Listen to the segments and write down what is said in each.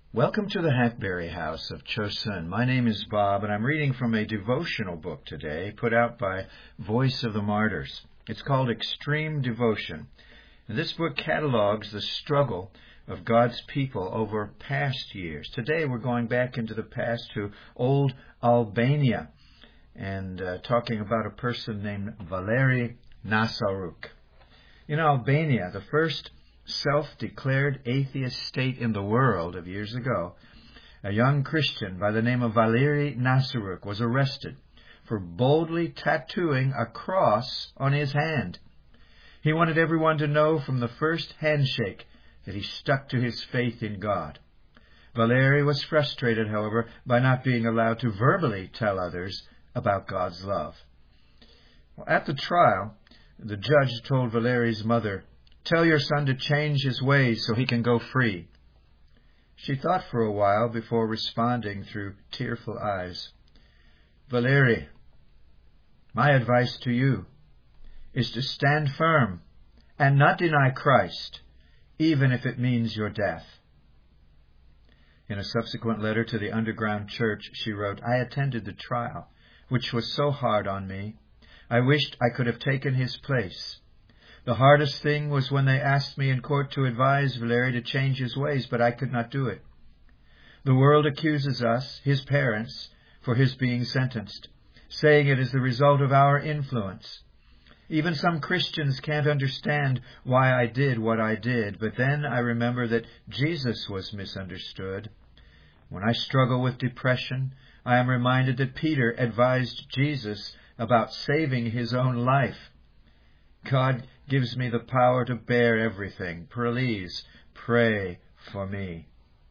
Welcome to the Hackberry House of Chosun. My name is Bob, and I'm reading from a devotional book today put out by Voice of the Martyrs. It's called Extreme Devotion. And this book catalogs the struggle of God's people over past years. Today we're going back into the past to old Albania and talking about a person named Valery Nasaruk. In Albania, the first self-declared atheist state in the world of years ago, a young Christian by the name of Valery Nasaruk was arrested for boldly tattooing a cross on his hand. He wanted everyone to know from the first handshake that he stuck to his faith in God. Valery was frustrated, however, by not being allowed to verbally tell others about God's love. At the trial, the judge told Valery's mother, "Tell your son to change his ways so he can go free." She thought for a while before responding through tearful eyes. "Valery, my advice to you is to stand firm and not deny Christ, even if it means your death." In a subsequent letter to the underground church, she wrote, "I attended the trial, which was so hard on me. I wished I could have taken his place. The hardest thing was when they asked me in court to advise Valery to change his ways, but I could not do it. The world accuses us, his parents, for his being sentenced, saying it is the result of our influence. Even some Christians can't understand why I did what I did, but then I remember that Jesus was misunderstood. When I struggle with depression, I am reminded that Peter advised Jesus about saving his own life. God gives me the power to bear everything. Please pray for me."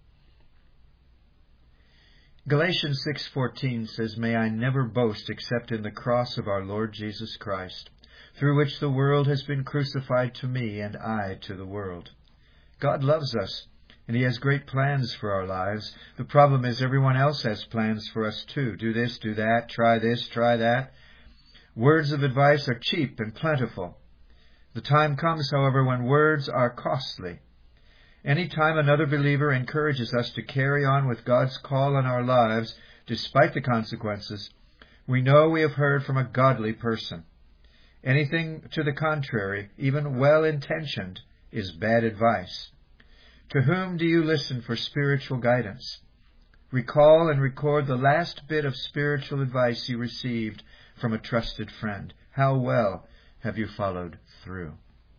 Galatians 6:14 says, "May I never boast except in the cross of our Lord Jesus Christ, through which the world has been crucified to me and I to the world." God loves us, and He has great plans for our lives. The problem is everyone else has plans for us too. Do this, do that, try this, try that. Words of advice are cheap and plentiful. The time comes, however, when words are costly. Any time another believer encourages us to carry on with God's call on our lives, despite the consequences, we know we have heard from a godly person. Anything to the contrary, even well-intentioned, is bad advice. To whom do you listen for spiritual guidance? Recall and record the last bit of spiritual advice you received from a trusted friend. How well have you followed through?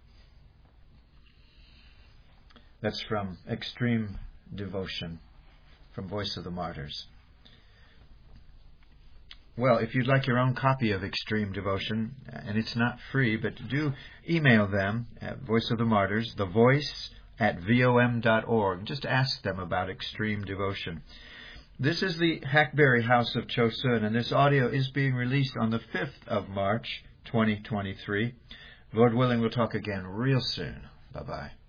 That's from Extreme Devotion from Voice of the Martyrs. Well, if you'd like your own copy of Extreme Devotion, and it's not free, but do email them at Voice of the Martyrs, thevoice@vom.org. Just ask them about Extreme Devotion. This is the Hackberry House of Chosun, and this audio is being released on the 5th of March, 2023. Lord willing, we'll talk again real soon. Bye-bye.